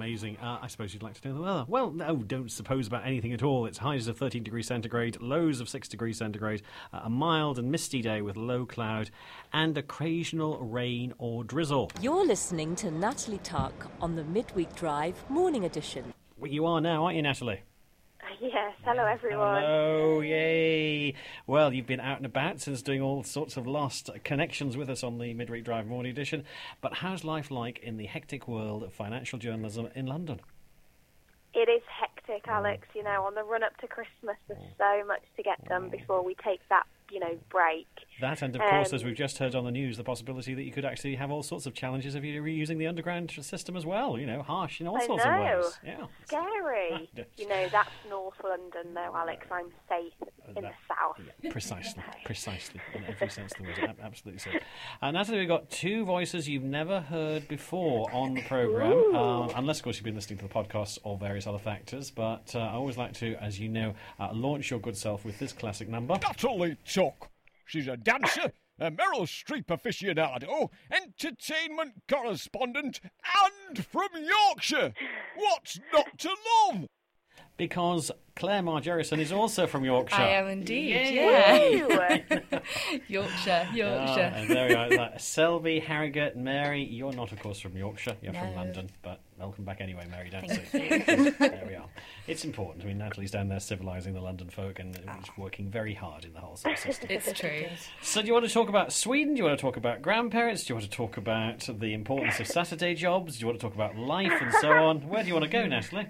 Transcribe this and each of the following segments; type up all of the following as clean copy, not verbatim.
amazing. I suppose you'd like to know the weather. Well, no, don't suppose about anything at all. It's highs of 13 degrees centigrade, lows of 6 degrees centigrade, a mild and misty day with low cloud and occasional rain or drizzle. You're listening to Natalie Tuck on the Midweek Drive Morning Edition. Well, you are now, aren't you, Natalie? Yes, hello everyone. Hello, yay. Well, you've been out and about since doing all sorts of lost connections with us on the Midweek Drive Morning Edition. But how's life like in the hectic world of financial journalism in London? It is hectic, Alex. You know, on the run-up to Christmas, there's so much to get done before we take that, break. That, and of course, as we've just heard on the news, the possibility that you could actually have all sorts of challenges if you're reusing the underground system as well, harsh in all sorts of ways. Yeah. Scary. That's North London, though, Alex. I'm safe in the south. Yeah, precisely, in every sense of the word. Absolutely so. Natalie, we've got two voices you've never heard before on the programme, unless, of course, you've been listening to the podcast or various other factors, but I always like to, as you know, launch your good self with this classic number. Natalie Tuck. She's a dancer, a Meryl Streep aficionado, entertainment correspondent, and from Yorkshire. What's not to love? Because Claire Margerison is also from Yorkshire. I am indeed, yeah. Yorkshire. And there we are. Selby, Harrogate, Mary, you're not, of course, from Yorkshire. You're from London, but welcome back anyway, Mary Dancy. There we are. It's important. I mean, Natalie's down there civilising the London folk and working very hard in the whole system. It's true. So do you want to talk about Sweden? Do you want to talk about grandparents? Do you want to talk about the importance of Saturday jobs? Do you want to talk about life and so on? Where do you want to go, Natalie?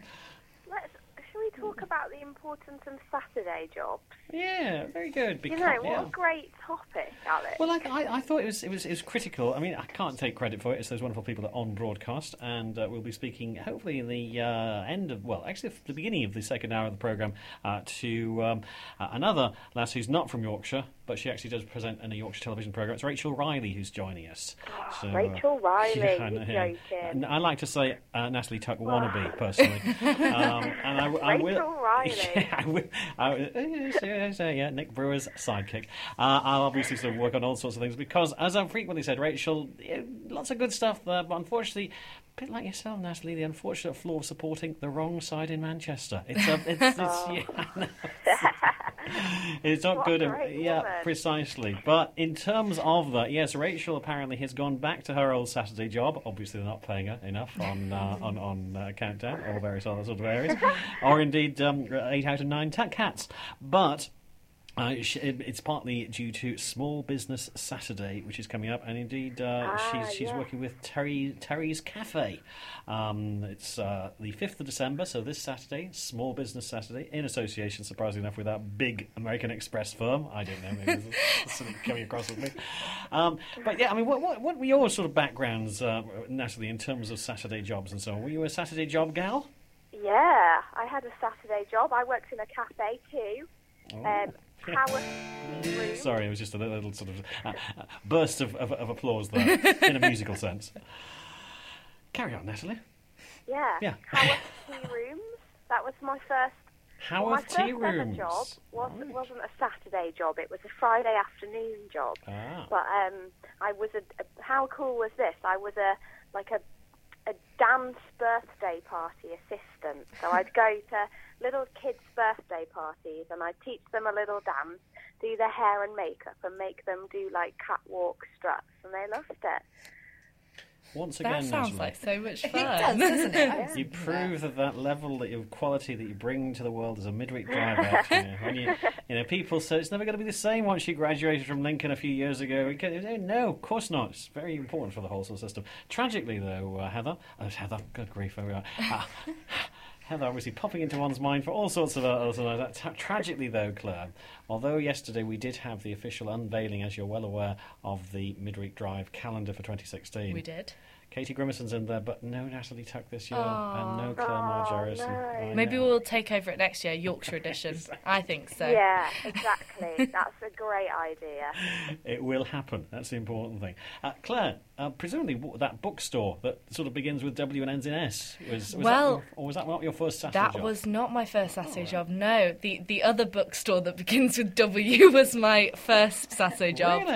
Talk about the importance of Saturday jobs. Yeah, very good. What a great topic, Alex. Well, I thought it was critical. I mean, I can't take credit for it. It's those wonderful people that are on broadcast, and we'll be speaking hopefully in the the beginning of the second hour of the programme to another lass who's not from Yorkshire, but she actually does present in a Yorkshire television programme. It's Rachel Riley who's joining us. So, Rachel Riley, you're joking. I like to say Natalie Tuck wannabe, personally. Rachel Riley. Yeah, Nick Brewer's sidekick. I'll obviously sort of work on all sorts of things because, as I've frequently said, Rachel, lots of good stuff there, but unfortunately, a bit like yourself, Natalie, the unfortunate flaw of supporting the wrong side in Manchester. It's not good. Yeah, precisely. But in terms of that, yes, Rachel apparently has gone back to her old Saturday job. Obviously, they're not paying her enough on Countdown or various other sort of areas, or indeed 8 out of 9 cats. But it's partly due to Small Business Saturday, which is coming up, and indeed she's working with Terry's Cafe. It's the 5th of December, so this Saturday, Small Business Saturday, in association, surprisingly enough, with that big American Express firm. I don't know, maybe there's something coming across with me. But yeah, I mean, what were your sort of backgrounds, Natalie, in terms of Saturday jobs and so on? Were you a Saturday job gal? Yeah, I had a Saturday job. I worked in a cafe too. Sorry, it was just a little sort of burst of applause there, in a musical sense. Carry on, Natalie. Yeah. Haworth Tea Rooms. That was my first. Haworth Tea Rooms. My first job wasn't a Saturday job. It was a Friday afternoon job. But I was how cool was this? I was a dance birthday party assistant. So I'd go to little kids' birthday parties and I'd teach them a little dance, do their hair and makeup and make them do like catwalk struts, and they loved it. Once again, that sounds Natalie, like so much fun. It does, doesn't it? You prove that level of quality that you bring to the world as a midweek drive act. When people say it's never going to be the same once you graduated from Lincoln a few years ago. No, of course not. It's very important for the whole system. Tragically, though, Heather, good grief, there we are. Heather obviously popping into one's mind for all sorts of other things like that. Tragically, though, Claire, although yesterday we did have the official unveiling, as you're well aware, of the Midweek Drive calendar for 2016. We did. Katie Grimerson's in there, but no Natalie Tuck this year, and no Claire Margerison. No. Maybe we'll take over it next year, Yorkshire edition. I think so. Yeah, exactly. That's a great idea. It will happen. That's the important thing. Claire, presumably that bookstore that sort of begins with W and ends in S, was that not your first Saturday job? That was not my first Saturday job, no. The other bookstore that begins with W was my first Saturday job. Really?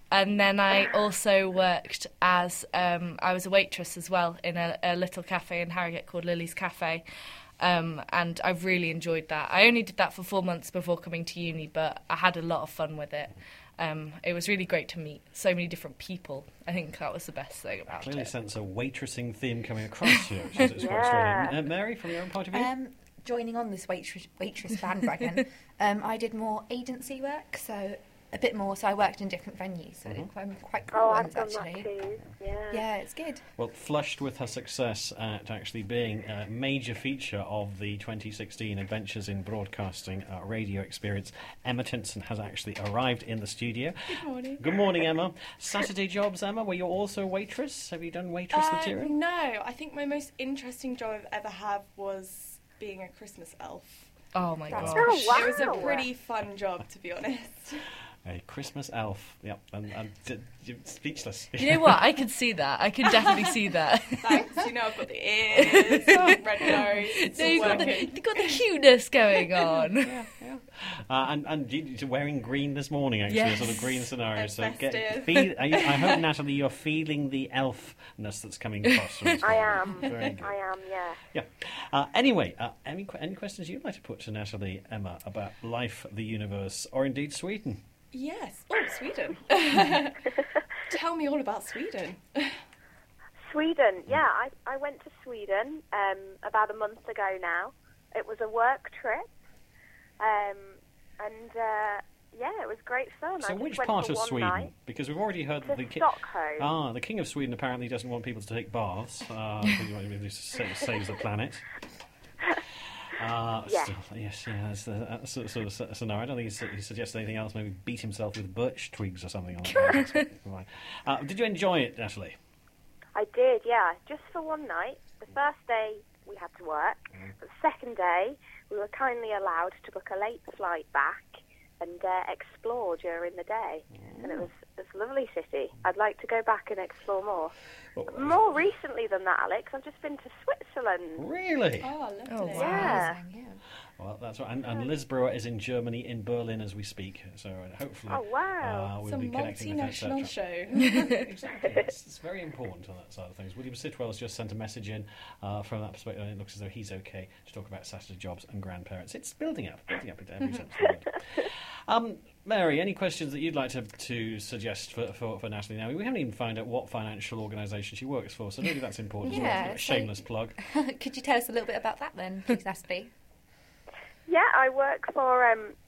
And then I also worked as, I was a waitress as well in a little cafe in Harrogate called Lily's Cafe. And I really enjoyed that. I only did that for 4 months before coming to uni, but I had a lot of fun with it. It was really great to meet so many different people. I think that was the best thing about it. Clearly sense a waitressing theme coming across here, which is quite extraordinary. Mary, from your own point of view? Joining on this waitress bandwagon, I did more agency work, so a bit more. So I worked in different venues, so I'm quite cool ones, actually. That too. Yeah, it's good. Well, flushed with her success at actually being a major feature of the 2016 Adventures in Broadcasting radio experience, Emma Tinson has actually arrived in the studio. Good morning. Good morning, Emma. Saturday jobs, Emma, were you also a waitress? Have you done waitress material? No, I think my most interesting job I've ever had was being a Christmas elf. Oh my gosh. Oh, wow. It was a pretty fun job, to be honest. A Christmas elf, yep, and speechless. You know what? I could see that. I could definitely see that. Thanks, I've got the ears, red nose, No, you've got the cuteness going on. Yeah. And you're wearing green this morning, actually, Yes. a sort of green scenario. It's So festive. I hope, Natalie, you're feeling the elfness that's coming across. From this I morning. am. Very good. I am, yeah. Yeah. Anyway, any questions you'd like to put to Natalie, Emma, about life, the universe, or indeed Sweden? Yes. Oh, Sweden. Tell me all about Sweden. Sweden, yeah. I went to Sweden about a month ago now. It was a work trip. It was great fun. So I just which went part for of one Sweden? night Because we've already heard to that Stockholm. the King of Sweden apparently doesn't want people to take baths. He saves the planet. Yes. That's the sort of scenario. I don't think he suggests anything else. Maybe beat himself with birch twigs or something. Did you enjoy it, Natalie? I did, yeah. Just for one night. The first day we had to work. But the second day we were kindly allowed to book a late flight back and explore during the day. And it was a lovely city. I'd like to go back and explore more. More recently than that, Alex, I've just been to Switzerland. Really? Oh, lovely. Oh, wow. Yeah. Well, that's right. And Liz Brewer is in Germany, in Berlin, as we speak. So hopefully, Oh, wow. we'll It's a be connecting with her, multinational etc. show. Exactly. It's very important on that side of things. William Sitwell has just sent a message in from that perspective, and it looks as though he's okay to talk about Saturday jobs and grandparents. It's building up in every sense of the word. Mary, any questions that you'd like to suggest for Natalie now? We haven't even found out what financial organisation she works for, so maybe that's important. Yeah, A shameless plug. Could you tell us a little bit about that then, please, Natalie? Yeah, I work for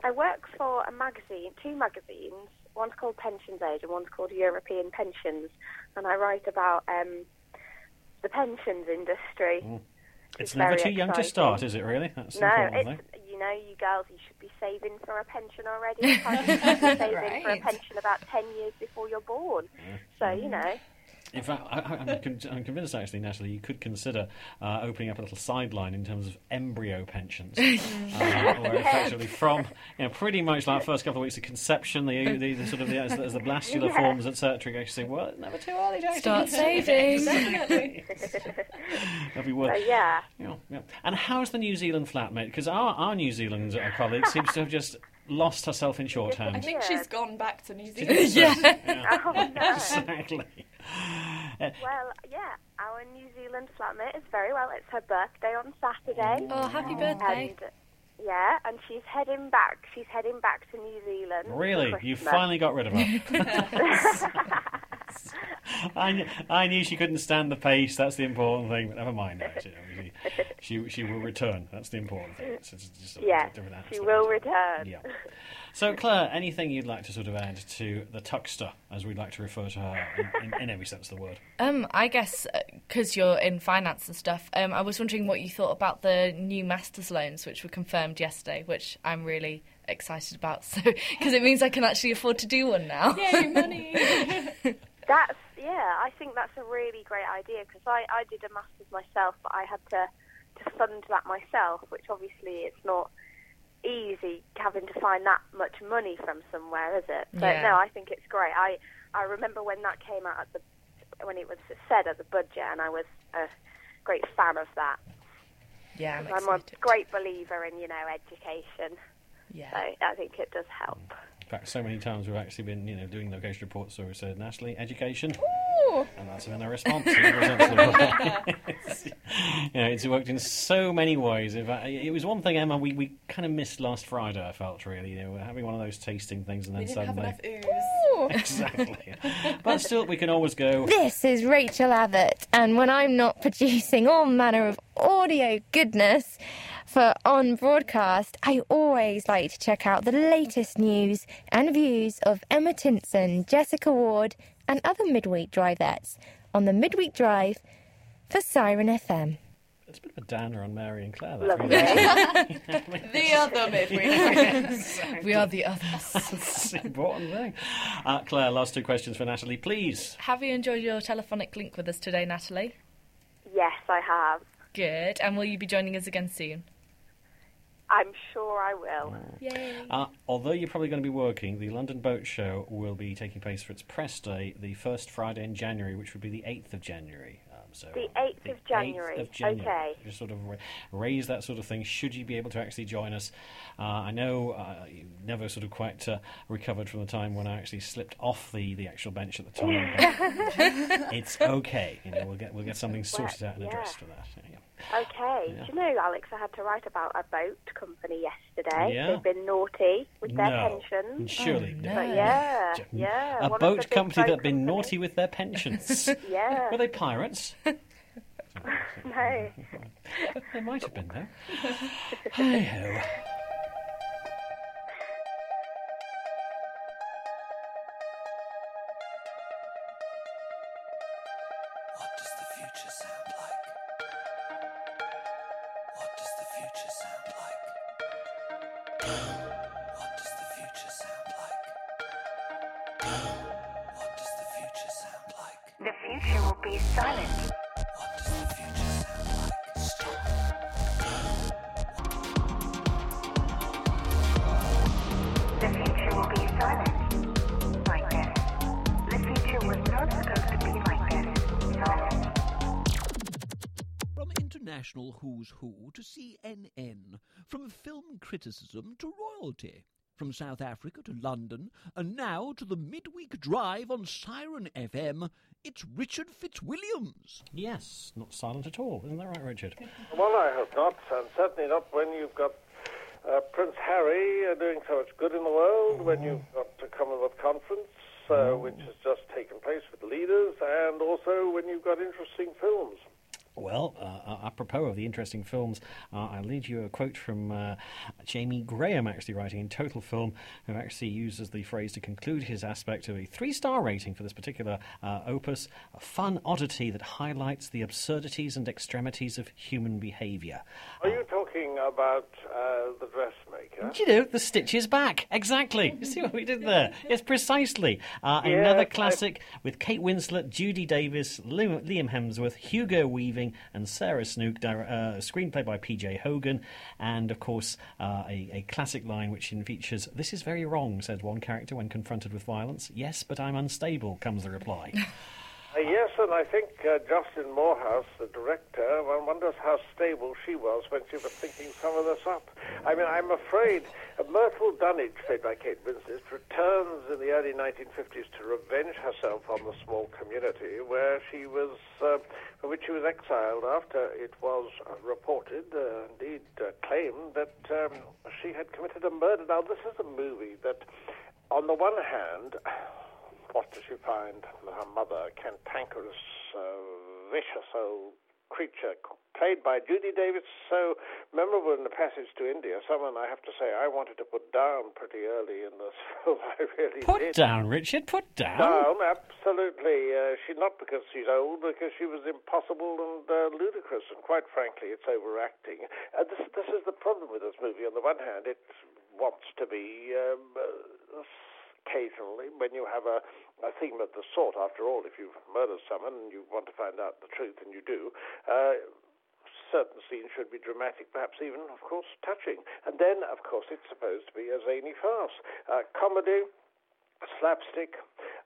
a magazine, 2 magazines. One's called Pensions Age and one's called European Pensions, and I write about the pensions industry. It's never too young to exciting. start, is it really? That's the No, important thing. it's, you girls, you should be saving for a pension already. You should be saving for a Right. pension about 10 years before you're born. So, In fact, I'm convinced, actually, Natalie, you could consider opening up a little sideline in terms of embryo pensions, where effectively from pretty much like first couple of weeks of conception, the sort of as the blastula forms, etc. You actually say, well, it's never too early to actually Start saving. Definitely. That'd be worth. so yeah. Yeah. And how's the New Zealand flatmate? Because our New Zealand colleague seems to have just lost herself in I shorthand. think she's gone back to New She Zealand. did, Oh, no. exactly. Well, yeah, our New Zealand flatmate is very well. It's her birthday on Saturday. Oh, happy birthday. And she's heading back. She's heading back to New Zealand. for Really? You Christmas. finally got rid of her. I knew she couldn't stand the pace. That's the important thing. But never mind. She will return. That's the important thing. It's just a Yes, different she aspect. will return. Yeah. So, Claire, anything you'd like to sort of add to the Tuckster, as we'd like to refer to her in every sense of the word? I guess because you're in finance and stuff, I was wondering what you thought about the new master's loans, which were confirmed yesterday, which I'm really excited about. So, because it means I can actually afford to do one now. Yay, money! I think that's a really great idea because I did a master's myself, but I had to fund that myself, which obviously it's not easy having to find that much money from somewhere, is it? So Yeah. no, I think it's great. I remember when that came out when it was said at the budget, and I was a great fan of that. Yeah, I'm a great believer in education. Yeah. So I think it does help. In fact, so many times we've actually been, doing location reports, so we said, Natalie, education. Ooh. And that's been their response. It's worked in so many ways. In fact, it was one thing, Emma, we kind of missed last Friday, I felt, really. We're having one of those tasting things and then suddenly... Have enough ooze. Exactly. But still, we can always go... This is Rachel Abbott, and when I'm not producing all manner of audio goodness for On Broadcast, I always like to check out the latest news and views of Emma Tinson, Jessica Ward, and other midweek drivettes on the Midweek Drive for Siren FM. It's a bit of a downer on Mary and Claire. The other midweek. We are the others. That's the important thing. Claire, last two questions for Natalie, please. Have you enjoyed your telephonic link with us today, Natalie? Yes, I have. Good. And will you be joining us again soon? I'm sure I will. Yay. Although you're probably going to be working, the London Boat Show will be taking place for its press day the first Friday in January, which would be the 8th of January. The 8th of January. Okay. Just sort of raise that sort of thing, should you be able to actually join us. I know you never sort of quite recovered from the time when I actually slipped off the actual bench at the time. But it's okay. We'll get something sorted out and addressed for that. Yeah. Okay. Yeah. Do you know, Alex, I had to write about a boat company yesterday. Yeah. They've been naughty with their pensions. Surely. No. But yeah. A boat company that have been naughty with their pensions. Yeah. Were they pirates? No. They might have been, though. Hey-ho. What does the future sound like? What does the future sound like? What does the future sound like? What does the future sound like? The future will be silent. What does the future sound like? Stop. The future will be silent. Like this. The future was not supposed to be like this. Silent. From international who's who to CNN, from film criticism to royalty, from South Africa to London, and now to the midweek drive on Siren FM, it's Richard Fitzwilliams. Yes, not silent at all. Isn't that right, Richard? Well, I hope not, and certainly not when you've got Prince Harry doing so much good in the world, when you've got the Commonwealth Conference, which has just taken place with leaders, and also when you've got interesting films. Well, apropos of the interesting films, I'll lead you a quote from Jamie Graham, actually writing in Total Film, who actually uses the phrase to conclude his aspect of a 3-star rating for this particular opus, a fun oddity that highlights the absurdities and extremities of human behaviour. Are you talking about The Dressmaker? Do you know, The Stitch is Back? Exactly. You see what we did there? Yes, precisely. Another classic with Kate Winslet, Judy Davis, Liam Hemsworth, Hugo Weaving, and Sarah Snook, screenplay by P.J. Hogan, and of course a classic line which features, "This is very wrong," says one character when confronted with violence. "Yes, but I'm unstable," comes the reply. Yes, and I think Justin Morehouse, the director, one wonders how stable she was when she was thinking some of this up. I mean, I'm afraid Myrtle Dunnage, played by Kate Winslet, returns in the early 1950s to revenge herself on the small community where she was, for which she was exiled after it was reported, indeed claimed, that she had committed a murder. Now, this is a movie that, on the one hand, what does she find? Her mother, a cantankerous, vicious old creature, played by Judy Davis, so memorable in the passage to India. Someone, I have to say, I wanted to put down pretty early in this film. I really did. Put down, Richard, put down. Down, absolutely. Not because she's old, because she was impossible and ludicrous, and quite frankly, it's overacting. This is the problem with this movie. On the one hand, it wants to be occasionally, when you have a theme of the sort. After all, if you've murdered someone and you want to find out the truth, and you do, certain scenes should be dramatic, perhaps even, of course, touching. And then, of course, it's supposed to be a zany farce. Comedy, slapstick,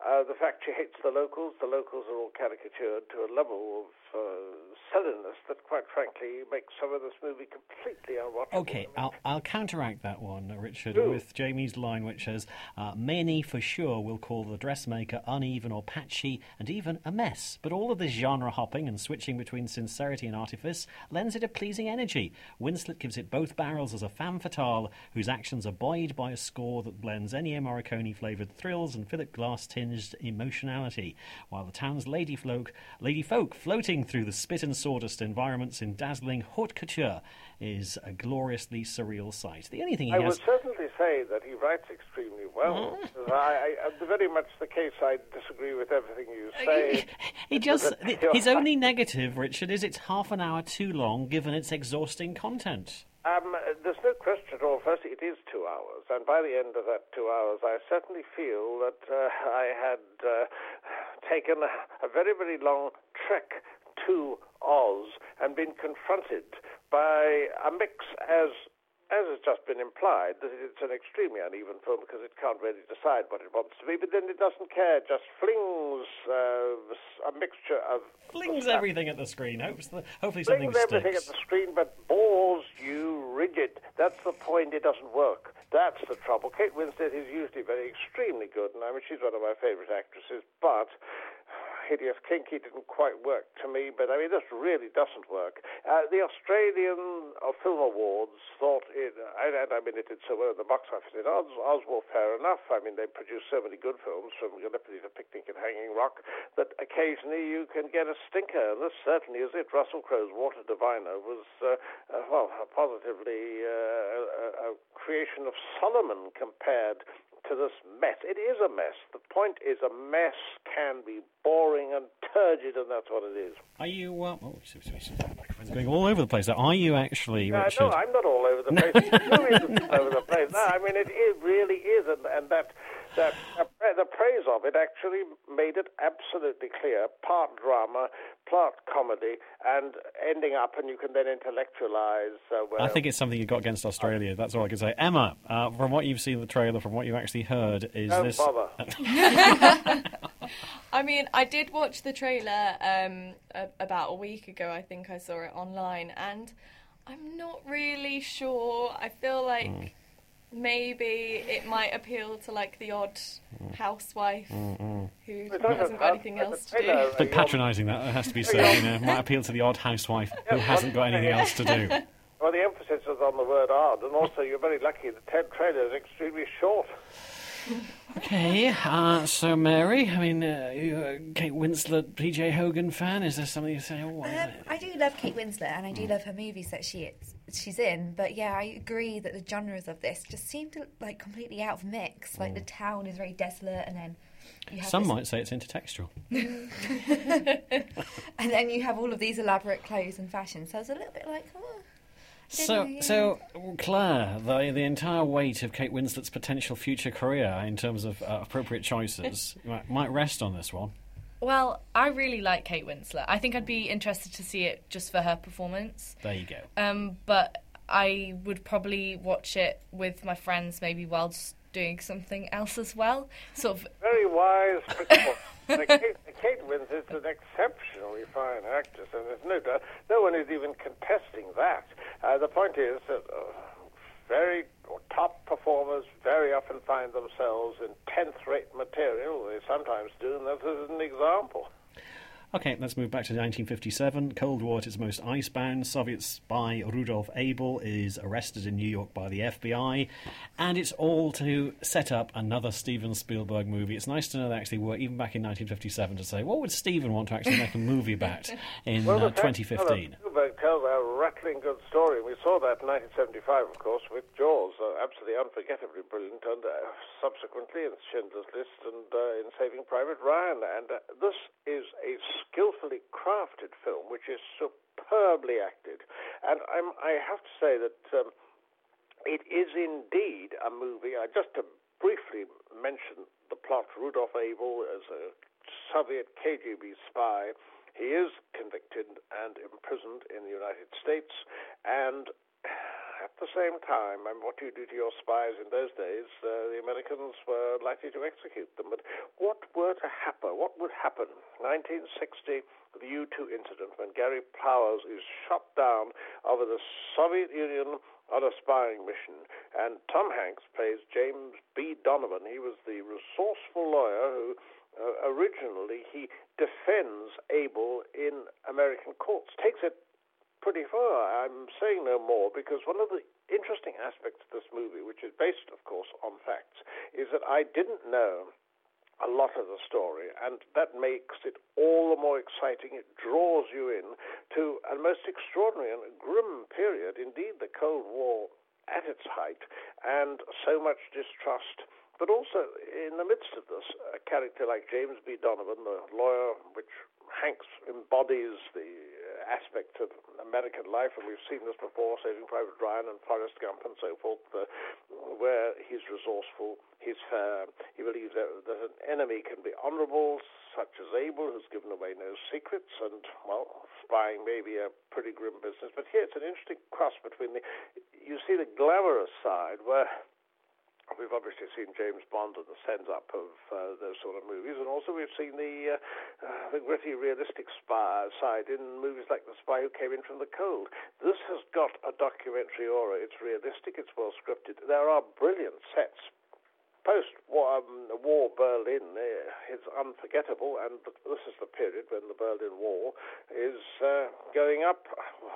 the fact she hates the locals are all caricatured to a level of silliness that, quite frankly, makes some of this movie completely unwatchable. Okay, I'll counteract that one, Richard, with Jamie's line, which says, many for sure will call the dressmaker uneven or patchy and even a mess. But all of this genre hopping and switching between sincerity and artifice lends it a pleasing energy. Winslet gives it both barrels as a femme fatale whose actions are buoyed by a score that blends Ennio Morricone-flavoured thrills and Philip Glass-tinged emotionality, while the town's lady folk floating through the spit and sawdust environments in dazzling haute couture is a gloriously surreal sight. The only thing he I has... would certainly say that he writes extremely well. Very much the case, I disagree with everything you say. His only negative, Richard, is it's half an hour too long given its exhausting content. There's no question at all. Firstly, it is 2 hours, and by the end of that 2 hours, I certainly feel that I had taken a very, very long trek to Oz and been confronted by a mix, as has just been implied, that it's an extremely uneven film because it can't really decide what it wants to be, but then it doesn't care, just flings a mixture of... Flings everything at the screen, hopefully something flings sticks. Everything at the screen, but bores you rigid. That's the point, it doesn't work. That's the trouble. Kate Winslet is usually extremely good, and I mean, she's one of my favourite actresses, but... Hideous Kinky didn't quite work to me, but I mean, this really doesn't work. The Australian Film Awards thought it, and I mean, it did so well at the box office. Oswald, fair enough. I mean, they produced so many good films, from Gallipoli to Picnic at Hanging Rock, that occasionally you can get a stinker, and this certainly is it. Russell Crowe's Water Diviner was, positively a creation of Solomon compared to this mess. It is a mess. The point is, a mess can be boring and turgid, and that's what it is. Are you... microphone's going all over the place. Are you actually, Richard? No, I'm not all over the place. You isn't all over the place. No, I mean, it really is, and that the praise of it actually made it absolutely clear. Part drama, part comedy, and ending up, and you can then intellectualize. I think it's something you've got against Australia. That's all I can say. Emma, from what you've seen in the trailer, from what you've actually heard, is this... Don't bother. I mean, I did watch the trailer about a week ago. I think I saw it online, and I'm not really sure. I feel like maybe it might appeal to like the odd housewife who hasn't got anything else to do. It's a bit patronising, that has to be said. Might appeal to the odd housewife who hasn't got anything else to do. Well, the emphasis is on the word odd, and also you're very lucky the trailer is extremely short. Okay, so Mary, I mean, you're a Kate Winslet, P.J. Hogan fan. Is there something you say? I do love Kate Winslet, and I do love her movies that she's in. But yeah, I agree that the genres of this just seem to like completely out of mix. Like the town is very desolate, and then you have some might say it's intertextual. And then you have all of these elaborate clothes and fashion. So I was a little bit like, So, Claire, the entire weight of Kate Winslet's potential future career in terms of appropriate choices might rest on this one. Well, I really like Kate Winslet. I think I'd be interested to see it just for her performance. There you go. But I would probably watch it with my friends, maybe whilst doing something else as well. Sort of very wise. Kate Winslet is an exceptionally fine actress, and there's no doubt. No one is even contesting that. The point is that very top performers very often find themselves in 10th-rate material. They sometimes do, and that is an example. Okay, let's move back to 1957. Cold War at its most icebound. Soviet spy Rudolf Abel is arrested in New York by the FBI, and it's all to set up another Steven Spielberg movie. It's nice to know that actually worked, even back in 1957, to say, what would Steven want to actually make a movie about in 2015? Spielberg tells a rattling good story. We saw that in 1975, of course, with Jaws, absolutely unforgettably brilliant, and subsequently in Schindler's List and in Saving Private Ryan. And this is a skillfully crafted film, which is superbly acted. And I have to say that it is indeed a movie. Just to briefly mention the plot, Rudolf Abel is a Soviet KGB spy. He is convicted and imprisoned in the United States, and at the same time, and what you do to your spies in those days, the Americans were likely to execute them. But what would happen? 1960, the U-2 incident, when Gary Powers is shot down over the Soviet Union on a spying mission, and Tom Hanks plays James B. Donovan. He was the resourceful lawyer who originally he defends Abel in American courts. Takes it pretty far. I'm saying no more because one of the interesting aspects of this movie, which is based, of course, on facts, is that I didn't know a lot of the story, and that makes it all the more exciting. It draws you in to a most extraordinary and grim period, indeed the Cold War at its height, and so much distrust. But also, in the midst of this, a character like James B. Donovan, the lawyer, which Hanks embodies the aspect of American life, and we've seen this before, Saving Private Ryan and Forrest Gump and so forth, where he's resourceful, he's fair, he believes that an enemy can be honorable, such as Abel, who's given away no secrets, and, well, spying may be a pretty grim business. But here it's an interesting cross between you see the glamorous side, where we've obviously seen James Bond and the send-up of those sort of movies, and also we've seen the gritty, realistic spy side in movies like The Spy Who Came In From the Cold. This has got a documentary aura. It's realistic, it's well-scripted. There are brilliant sets. Post-war Berlin is unforgettable, and this is the period when the Berlin Wall is going up.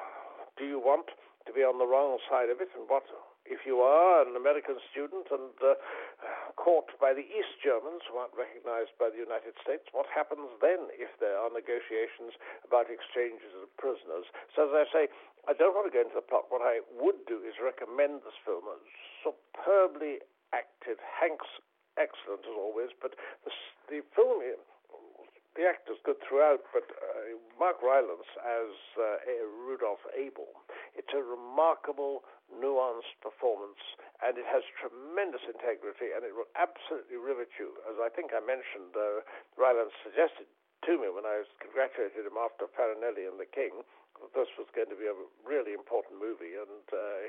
Do you want to be on the wrong side of it, and what if you are an American student and caught by the East Germans who aren't recognized by the United States, what happens then if there are negotiations about exchanges of prisoners? So as I say, I don't want to go into the plot. What I would do is recommend this film. Superbly acted, Hanks excellent as always, but the film, the actor's good throughout, but Mark Rylance as Rudolph Abel, it's a remarkable, nuanced performance, and it has tremendous integrity, and it will absolutely rivet you. As I think I mentioned, Rylance suggested to me when I congratulated him after Farinelli and The King that this was going to be a really important movie, and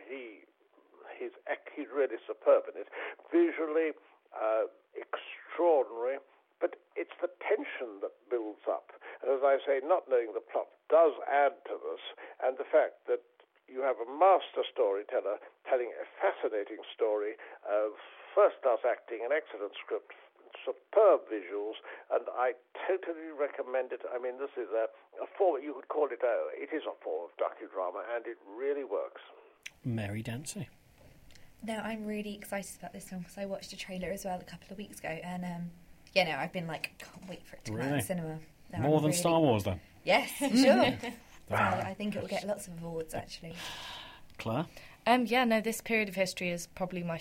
he's really superb in it. Visually, extraordinary, but it's the tension that builds up. And as I say, not knowing the plot does add to this, and the fact that you have a master storyteller telling a fascinating story of first-class acting, an excellent script, superb visuals, and I totally recommend it. I mean, this is a form, you could call it it is a form of docudrama, and it really works. Mary Dancy. No, I'm really excited about this film because I watched a trailer as well a couple of weeks ago, and I've been like, can't wait for it to come out in the cinema. No, More than Star Wars, then? Yes, sure. So I think it will get lots of awards, actually. Claire? This period of history is probably my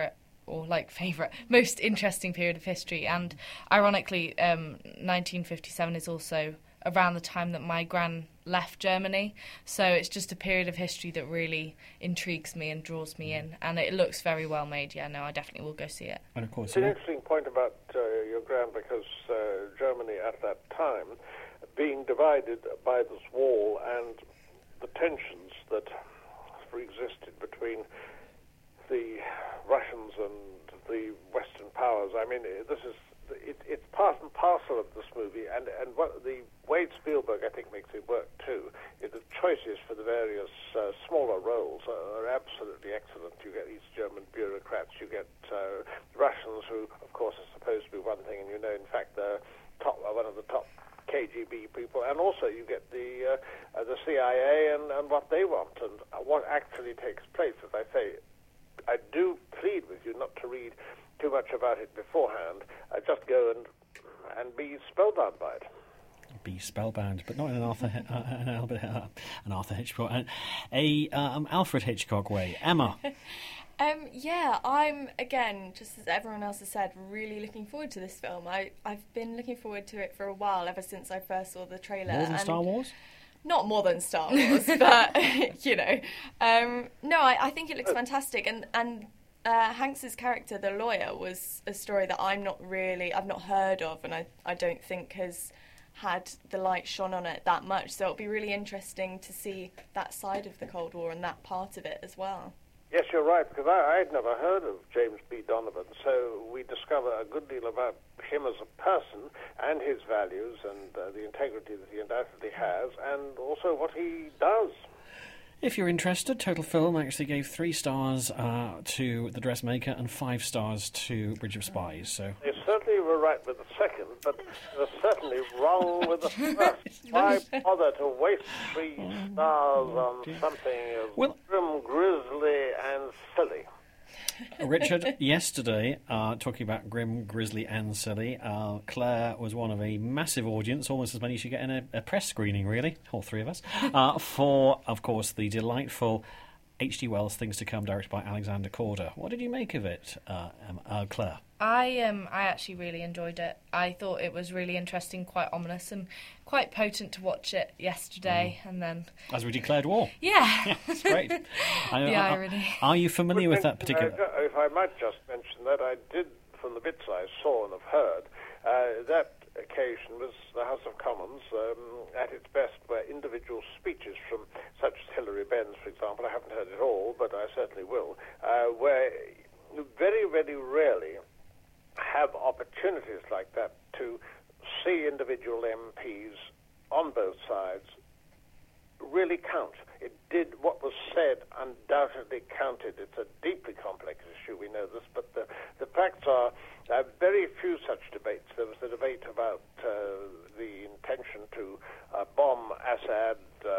most interesting period of history. And ironically, 1957 is also around the time that my gran left Germany. So it's just a period of history that really intrigues me and draws me in. And it looks very well made. Yeah, no, I definitely will go see it. And of course, it's an interesting point about your gran, because Germany at that time being divided by this wall and the tensions that existed between the Russians and the Western powers. I mean, it's part and parcel of this movie, and what the Wade Spielberg, I think, makes it work too, is the choices for the various smaller roles are absolutely excellent. You get East German bureaucrats, you get Russians who, of course, are supposed to be one thing, and in fact, they're one of the top KGB people, and also you get the CIA and what they want and what actually takes place. As I say, I do plead with you not to read too much about it beforehand. Just go and be spellbound by it. Be spellbound, but not in an Arthur Hitchcock, Alfred Hitchcock way. Emma. I'm, again, just as everyone else has said, really looking forward to this film. I've been looking forward to it for a while, ever since I first saw the trailer. More than Star Wars? Not more than Star Wars, but, you know. No, I think it looks fantastic, and Hanks's character, the lawyer, was a story that I've not heard of, and I don't think has had the light shone on it that much. So it'll be really interesting to see that side of the Cold War and that part of it as well. Yes, you're right, because I'd never heard of James B. Donovan, so we discover a good deal about him as a person and his values and the integrity that he undoubtedly has, and also what he does. If you're interested, Total Film actually gave 3 stars to The Dressmaker and 5 stars to Bridge of Spies. So they certainly were right with the second, but they're certainly wrong with the first. Why bother to waste 3 stars on something as grim, grisly, and silly? Richard, yesterday, talking about grim, grisly and silly, Claire was one of a massive audience, almost as many as you get in a press screening, really, all 3 of us, for, of course, the delightful H.G. Wells' Things to Come, directed by Alexander Korda. What did you make of it, Claire? I actually really enjoyed it. I thought it was really interesting, quite ominous, and quite potent to watch it yesterday. And then, as we declared war. Yeah, it's great. irony. Are you familiar with that particular? If I might just mention that I did, from the bits I saw and have heard, that occasion was the House of Commons at its best, where individual speeches from such as Hilary Benz, for example, I haven't heard it all, but I certainly will, where very, very rarely have opportunities like that to see individual MPs on both sides really count. It did, what was said undoubtedly counted. It's a deeply complex issue, we know this, but the facts are very few such debates. There was the debate about the intention to bomb Assad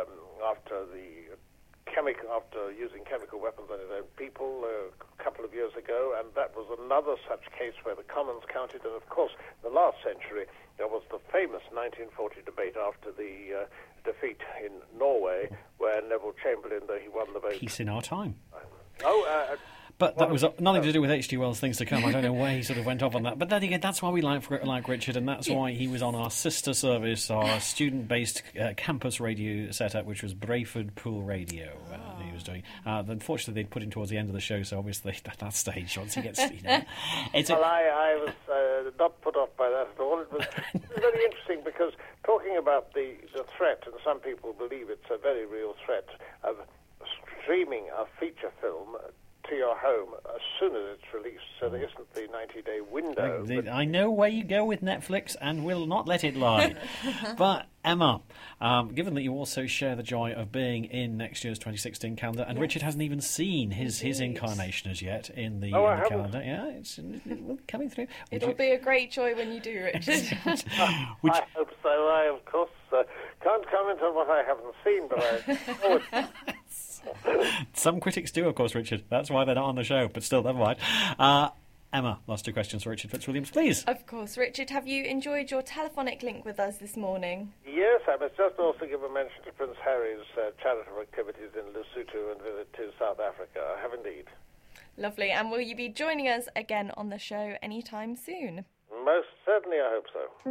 after using chemical weapons on his own people a couple of years ago, and that was another such case where the Commons counted. And of course, in the last century, there was the famous 1940 debate after the defeat in Norway, where Neville Chamberlain, though he won the vote... Peace in our time. But that was nothing to do with H.G. Wells' Things to Come. I don't know where he sort of went off on that. But then again, that's why we like Richard, and that's why he was on our sister service, our student-based campus radio setup, which was Brayford Pool Radio. He was doing. Unfortunately, they'd put him towards the end of the show, so obviously at that stage, once he gets... I was not put off by that at all. It was very interesting because talking about the threat, and some people believe it's a very real threat, of streaming a feature film to your home as soon as it's released, so there isn't the 90-day window. I know where you go with Netflix and will not let it lie. But, Emma, given that you also share the joy of being in next year's 2016 calendar, and Richard hasn't even seen his incarnation as yet in the calendar. Yeah, it's coming through. It'll be a great joy when you do, Richard. I hope so. I, of course, can't comment on what I haven't seen, but I... Some critics do, of course, Richard. That's why they're not on the show, but still, never mind. Emma, last 2 questions for Richard Fitzwilliams, please. Of course. Richard, have you enjoyed your telephonic link with us this morning? Yes, I must just also give a mention to Prince Harry's charitable activities in Lesotho and visit to South Africa. I have indeed. Lovely. And will you be joining us again on the show anytime soon? Most certainly, I hope so.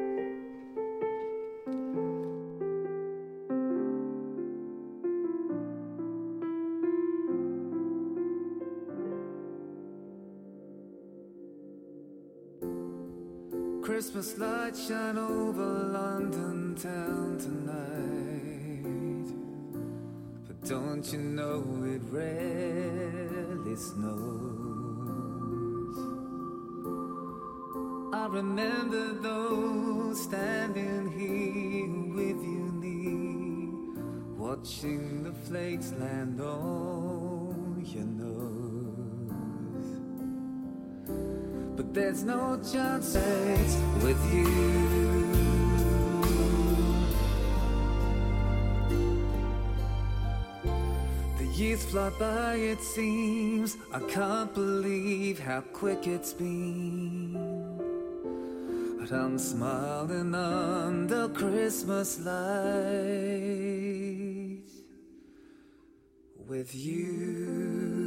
Christmas lights shine over London town tonight, but don't you know it rarely snows. I remember those standing here with you near, watching the flakes land on your nose. But there's no chance with you. The years fly by, it seems. I can't believe how quick it's been. But I'm smiling under Christmas lights with you.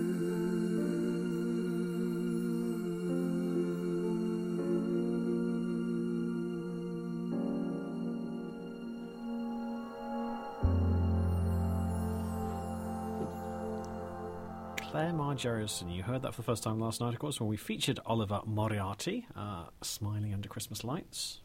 Claire Margerison, you heard that for the first time last night, of course, when we featured Oliver Moriarty, smiling under Christmas lights.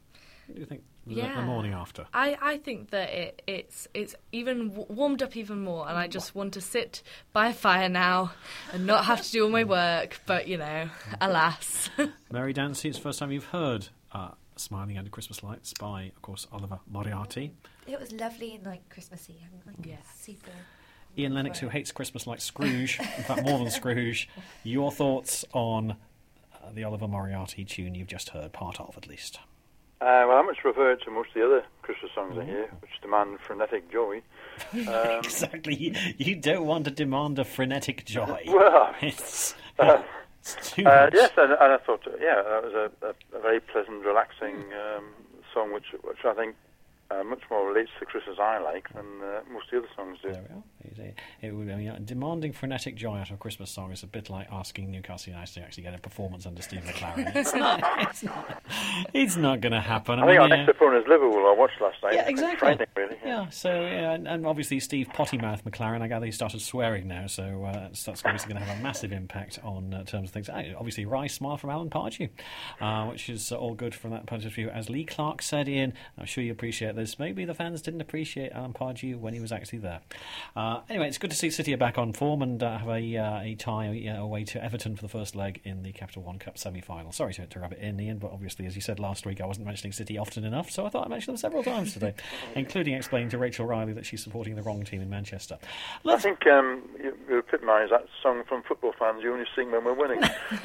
What do you think the morning after? I think that it's even warmed up even more, and I just want to sit by a fire now and not have to do all my work, but, alas. Mary Dancy, it's the first time you've heard Smiling Under Christmas Lights by, of course, Oliver Moriarty. It was lovely and, Christmassy. Super... Ian Lennox, who hates Christmas like Scrooge, in fact, more than Scrooge. Your thoughts on the Oliver Moriarty tune you've just heard, part of at least? Well, I much prefer it to most of the other Christmas songs I hear, which demand frenetic joy. Exactly. You don't want to demand a frenetic joy. Well, it's too much. Yes, and I thought, that was a very pleasant, relaxing song, which I think much more relates to Christmas I like than most of the other songs do. There we are. Demanding frenetic joy out of a Christmas song is a bit like asking Newcastle United to actually get a performance under Steve McLaren. It's not going to happen. I think our next opponent is Liverpool. I watched last night. Yeah, exactly. Really. And obviously Steve Pottymouth McLaren, I gather he started swearing now, so that's obviously going to have a massive impact on terms of things. Obviously, Rye smile from Alan Pardew, which is all good from that point of view. As Lee Clark said, Ian, I'm sure you appreciate this. Maybe the fans didn't appreciate Alan Pardew when he was actually there. Anyway, it's good to see City are back on form and have a tie away to Everton for the first leg in the Capital One Cup semi-final. Sorry to rub it in, Ian, but obviously, as you said last week, I wasn't mentioning City often enough, so I thought I'd mention them several times today, including explaining to Rachel Riley that she's supporting the wrong team in Manchester. I think you epitomise that song from football fans you only sing when we're winning.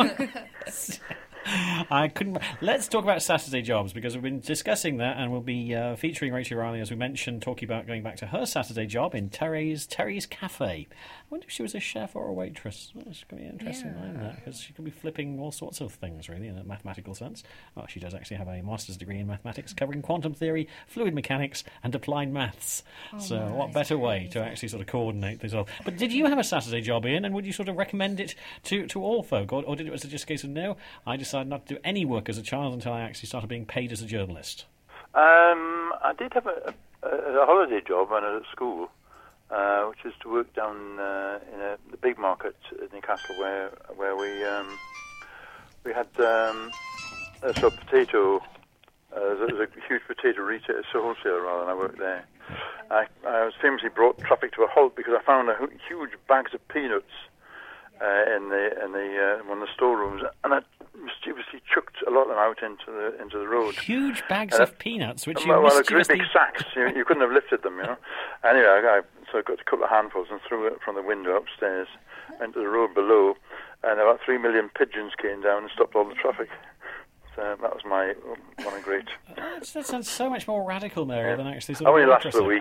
I couldn't. Let's talk about Saturday jobs, because we've been discussing that, and we'll be featuring Rachel Riley, as we mentioned, talking about going back to her Saturday job in Terry's Cafe. I wonder if she was a chef or a waitress. It's going to be interesting to know that, because she could be flipping all sorts of things, really, in a mathematical sense. Well, she does actually have a master's degree in mathematics covering quantum theory, fluid mechanics, and applied maths. So what better way to actually sort of coordinate things all? But did you have a Saturday job, Ian, and would you sort of recommend it to all folk, or was it just a case of no, I decided not to do any work as a child until I actually started being paid as a journalist? I did have a holiday job when I was at school, which is to work down in the big market in Newcastle, where we had a sort of potato. There was a huge potato retail wholesaler rather, and I worked there. I was famously brought traffic to a halt because I found huge bags of peanuts in one of the storerooms, and I mischievously chucked a lot of them out into the road. Huge bags of peanuts, which you they're great big sacks. You couldn't have lifted them, Anyway, I got a couple of handfuls and threw it from the window upstairs into the road below, and about 3 million pigeons came down and stopped all the traffic. So that was one great. That sounds so much more radical, Mary, than actually sort I of. only lasted a week.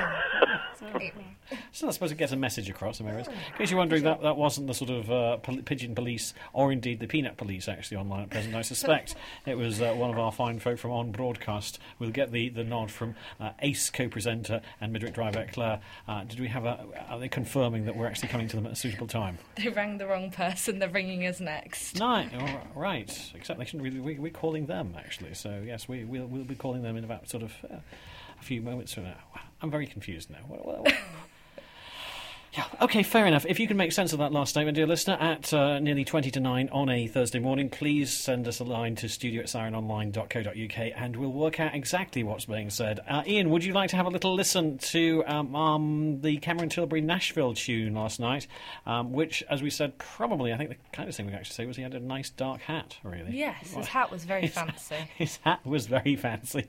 So I suppose it gets a message across, Mary. In case you're wondering, that wasn't the sort of pigeon police, or indeed the peanut police, actually online at present. I suspect it was one of our fine folk from On Broadcast. We'll get the nod from Ace co-presenter and midweek driver Claire. Did we have are they confirming that we're actually coming to them at a suitable time? They rang the wrong person. They're ringing us next. No, right. Except they shouldn't really. We're calling them actually. So yes, we'll be calling them in about sort of a few moments from now. I'm very confused now. Yeah, OK, fair enough. If you can make sense of that last statement, dear listener, at nearly 20 to 9 on a Thursday morning, please send us a line to studio@sirenonline.co.uk and we'll work out exactly what's being said. Ian, would you like to have a little listen to the Cameron Tilbury Nashville tune last night, which, as we said, probably, I think the kind of thing we could actually say was he had a nice dark hat, really. Yes, his hat was very fancy. His hat was very fancy.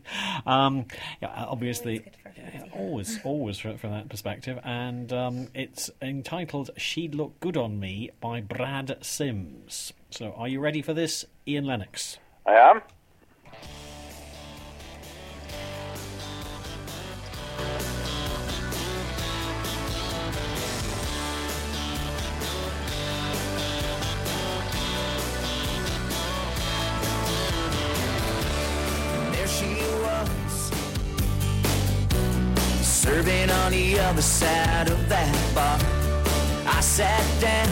Obviously, always from that perspective. And it's entitled She'd Look Good on Me by Brad Sims. So are you ready for this, Ian Lennox? I am. There she was, serving on the other side of that bar. I sat down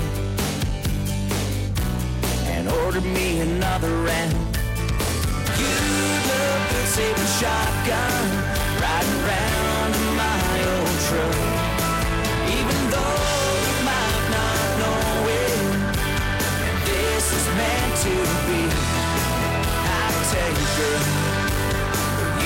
and ordered me another round. You look good saving shotgun, riding round in my old truck. Even though you might not know it, and this is meant to be. I tell you, girl,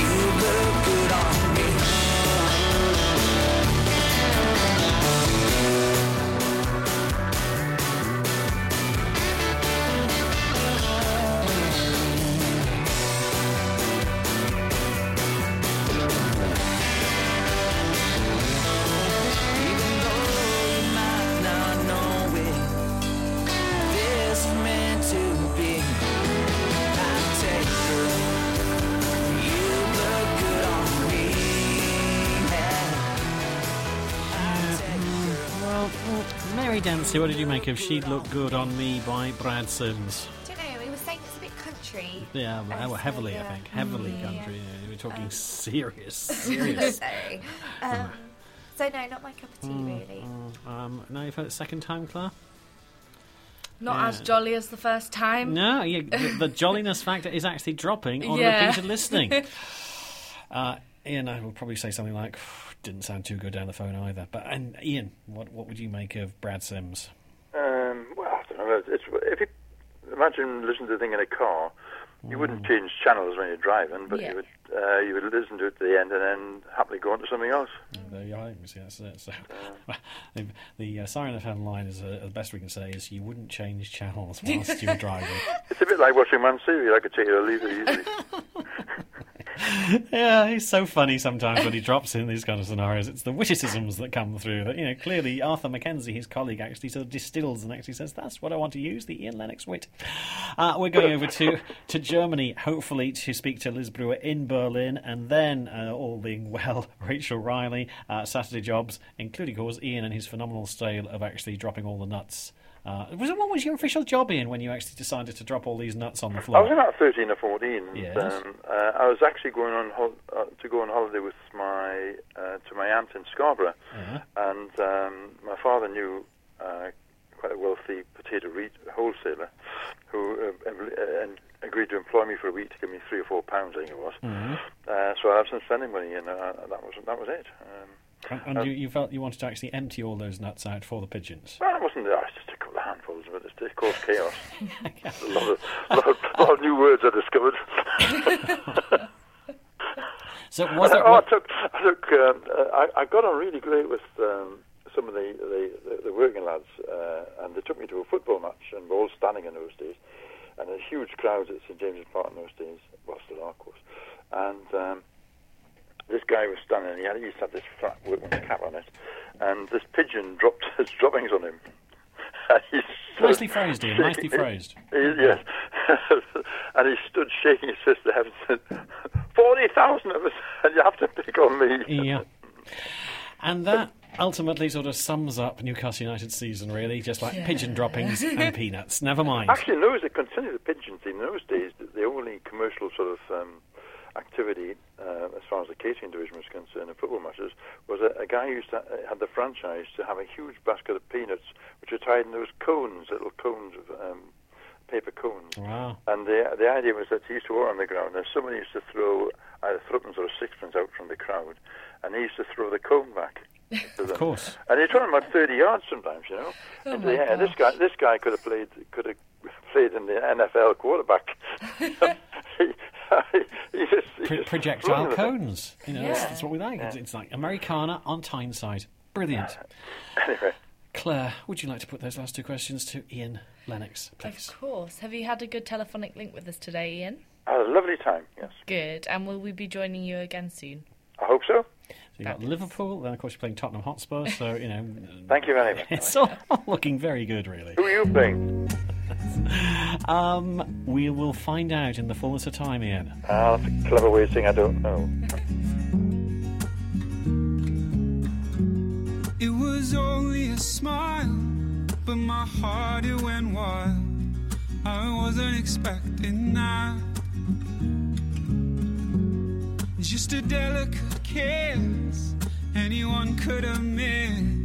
Mary Dempsey, what did you make of She'd Look Good on Me by Brad Sims? I don't know, we were saying it's a bit country. Yeah, heavily, yeah. I think. Heavily country. Yeah. We're talking serious. Sorry. So no, not my cup of tea, really. Now you've heard it second time, Claire? Not as jolly as the first time. No, the jolliness factor is actually dropping on repeated listening. Ian, I will probably say something like, didn't sound too good down the phone either. But Ian, what would you make of Brad Sims? Well, I don't know. If you imagine listening to the thing in a car, you wouldn't change channels when you're driving, but you would listen to it to the end and then happily go on to something else. There you are. See, that's it. So, the Siren FM line is the best we can say is you wouldn't change channels whilst you're driving. It's a bit like watching Man City. I could take it or leave it easily. Yeah, he's so funny sometimes when he drops in these kind of scenarios. It's the witticisms that come through that, clearly Arthur Mackenzie, his colleague, actually sort of distills and actually says, that's what I want to use, the Ian Lennox wit. We're going over to Germany, hopefully to speak to Liz Brewer in Berlin, and then, all being well, Rachel Riley, Saturday jobs, including, of course, Ian and his phenomenal style of actually dropping all the nuts. What was your official job, Ian, when you actually decided to drop all these nuts on the floor? I was about 13 or 14. Yes. I was actually going on to go on holiday with my to my aunt in Scarborough, and my father knew quite a wealthy potato wholesaler who agreed to employ me for a week to give me £3 or £4, I think it was. So I have some spending money, and that was it. And you felt you wanted to actually empty all those nuts out for the pigeons? Well, it wasn't. It was just a couple of handfuls, but it caused chaos. a lot of new words I discovered. So was there? I got on really great with some of the working lads, and they took me to a football match, and we were all standing in those days, and a huge crowd at St James's Park in those days, well, still are, of course, and. This guy was standing, and he used to have this flat workman's cap on it, and this pigeon dropped his droppings on him. Nicely phrased, Ian, nicely phrased. Yes. And he stood shaking his fist at heaven and said, 40,000 of us, and you have to pick on me. Yeah. And that ultimately sort of sums up Newcastle United's season, really, just like pigeon droppings and peanuts. Never mind. Actually, in those, they considered the pigeons in those days the only commercial sort of activity, as far as the catering division was concerned in football matches, was a guy who had the franchise to have a huge basket of peanuts, which were tied in those cones, little cones of paper cones. Wow. And the idea was that he used to walk on the ground, and someone used to throw either threepence or a sixpence out from the crowd, and he used to throw the cone back. Of course. And he'd run about 30 yards sometimes, into the air. This guy could have played in the NFL quarterback. Projectile cones. That's what we like. It's like Americana on Tyneside. Brilliant. Anyway. Claire, would you like to put those last two questions to Ian Lennox, please? Of course. Have you had a good telephonic link with us today, Ian? I had a lovely time, yes. Good. And will we be joining you again soon? I hope so. So you've got Liverpool, then of course you're playing Tottenham Hotspur, so, Thank you very much. It's all looking very good, really. Who are you playing? We will find out in the fullness of time, Ian. That's a clever way of saying I don't know. It was only a smile, but my heart, it went wild. I wasn't expecting that. Just a delicate kiss anyone could have missed.